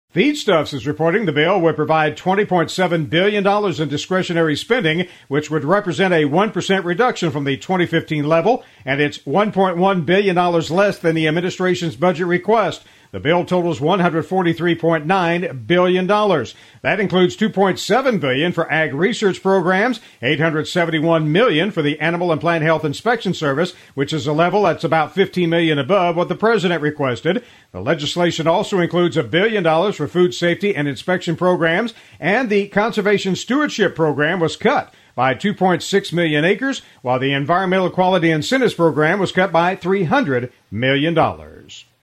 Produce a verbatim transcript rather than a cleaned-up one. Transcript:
Feedstuffs is reporting the bill would provide twenty point seven billion dollars in discretionary spending, which would represent a one percent reduction from the twenty fifteen level, and it's one point one billion dollars less than the administration's budget request. The bill totals one hundred forty-three point nine billion dollars. That includes two point seven billion dollars for ag research programs, eight hundred seventy-one million dollars for the Animal and Plant Health Inspection Service, which is a level that's about fifteen million dollars above what the president requested. The legislation also includes a billion dollars for food safety and inspection programs, and the Conservation Stewardship Program was cut by two point six million acres, while the Environmental Quality Incentives Program was cut by three hundred million dollars.